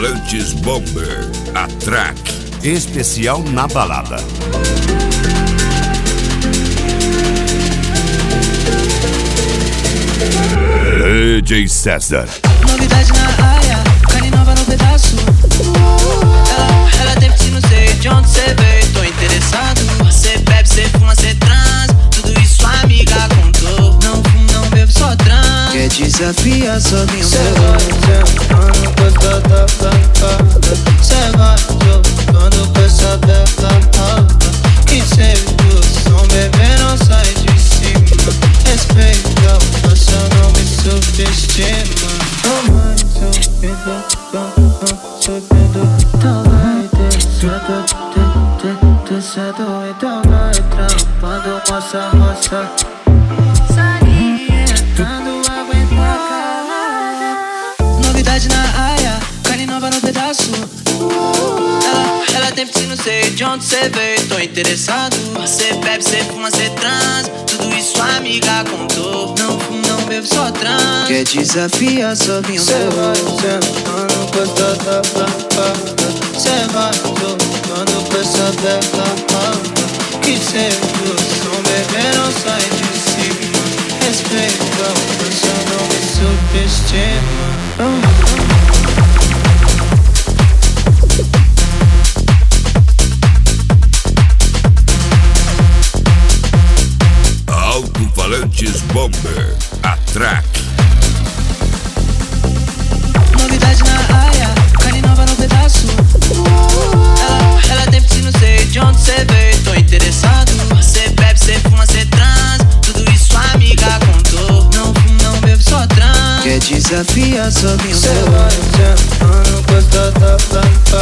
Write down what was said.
Alto-falantes Bomber, a track especial na balada. DJ César. Novidade na área, carne nova no pedaço. Ela teve que não sei de onde cê veio, tô interessado. Cê bebe, cê fuma, cê trans, tudo isso sua amiga contou. Não fumo, não bebo, só trans. Quer desafiar, só vem cê vai sentando com essa tapa. Cê vai jogando com essa bela alta. E sempre o som bebê não sai de cima. Respeita, você não me subestima. Oh mãe, subindo, então vai descendo, então vai trampando nossa roça. Salientando, aguenta calada. Novidade na área, carne nova no pedaço. Ela tem piscina, não sei de onde cê veio, tô interessado. Cê bebe, cê fuma, cê trans, tudo isso sua amiga contou. Não fumo, não bebo, só trans. Quer desafiar, só vem cê vai sentando com essa tapa. Cê vai jogando com essa bela alta. Que sempre o som bebê não sai de cima. Respeita, você não me subestima. Alto-falantes Bomber, a track. Novidade na área, carne nova no pedaço. Ela tem piscina, não sei de onde cê veio, tô interessado. Cê bebe, cê fuma, cê trans, tudo isso sua amiga contou. Não fumo, não bebo, só trans. Quer desafiar, só vem cê vai sentando com essa tapa.